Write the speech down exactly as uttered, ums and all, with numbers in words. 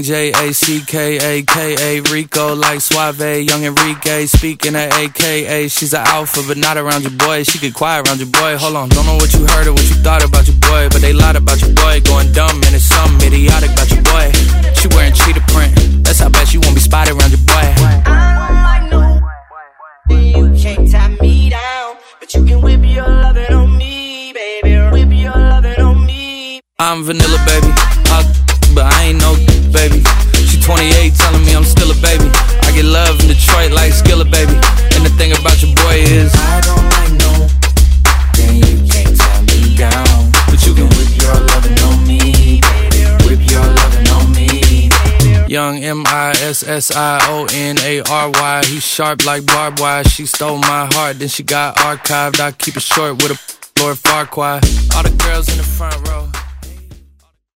Young J A C K A K A Rico like Suave, young Enrique. Speaking of A K A, she's an alpha, but not around your boy. She get quiet around your boy. Hold on, don't know what you heard or what you thought about your boy, but they lied about your boy. Going dumb and it's something idiotic about your boy. She wearing cheetah print, that's how bad she won't be spotted around your boy. I know you can't tie me down, but you can whip your lovin' on me, baby. Whip your lovin' on me. I'm vanilla, baby. I'll, but I ain't no baby. She twenty-eight, telling me I'm still a baby. I get love in Detroit like Skilla, baby. And the thing about your boy is I don't like no, then you can't tie me down, but you can whip your lovin' on me, baby. Whip your lovin' on me. Young M I S S I O N A R Y. He sharp like barbed wire. She stole my heart, then she got archived. I keep it short with a Lord Farquaad. All the girls in the front row.